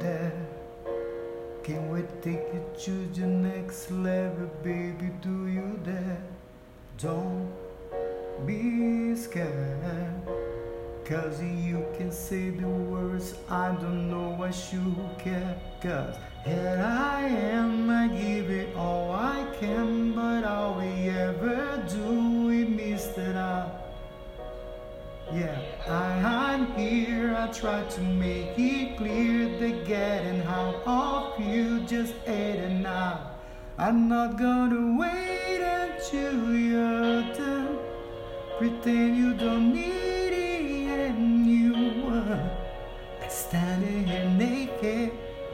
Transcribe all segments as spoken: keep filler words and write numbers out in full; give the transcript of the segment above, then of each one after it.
there? Can we take you to the next level, baby? Do you dare? Don't be scared, 'cause you can say the words, I don't know I should care. 'Cause here I am, I give it all I can, but all we ever do, we missed it out. Yeah, I, I'm here, I try to make it clear that getting out of you just ain't enough. I'm not gonna wait until you're done, pretend you don't need it and you are standing here naked.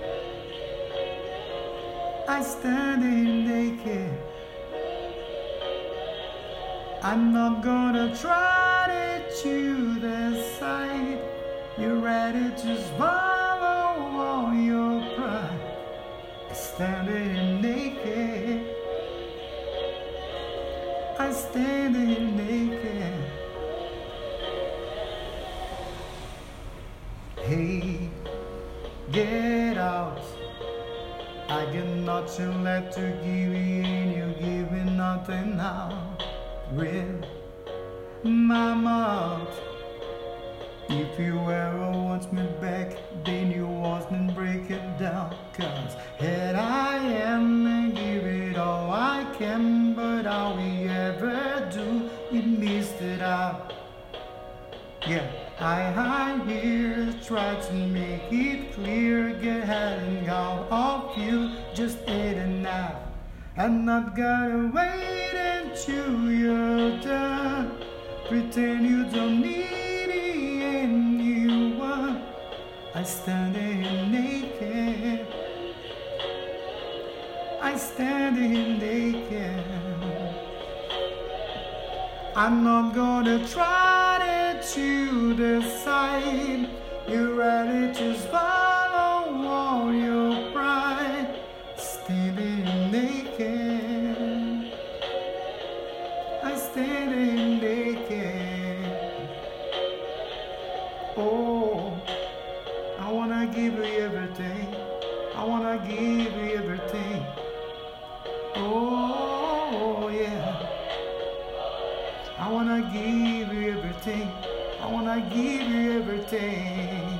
I standing here naked. I'm not gonna try to decide. You're ready to swallow all your pride. Standing here naked. I standing here naked. Hey, get out. I got nothing left to give you, and you're giving nothing now. Real my mouth. If you ever want me back, then you want me break it down. 'Cause here I am and give it all I can, but all we ever do, we missed it out. Yeah, I, I'm here, try to make it clear, get heading out of you, just ain't enough. I'm not gonna wait until you're done, pretend you don't need it and you want. I stand here naked. I stand here naked. I'm not gonna try to decide. You're ready to swallow all your pride. Standing naked. I stand here naked. Oh, I wanna give you everything. I wanna give you everything. Oh, yeah. I wanna give you everything. I wanna give you everything.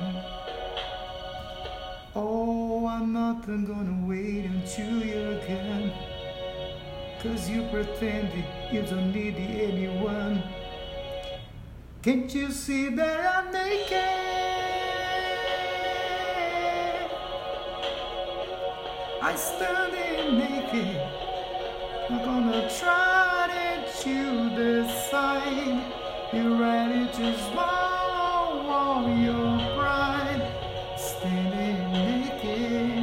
Oh, I'm not gonna wait until you're gone, 'cause you pretend you don't need anyone. Can't you see that I'm naked? I stand here naked. I'm gonna try to decide. You're ready to swallow all your pride. Standing naked.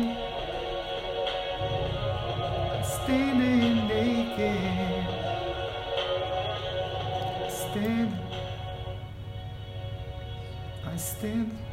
Standing naked. Stand. I stand.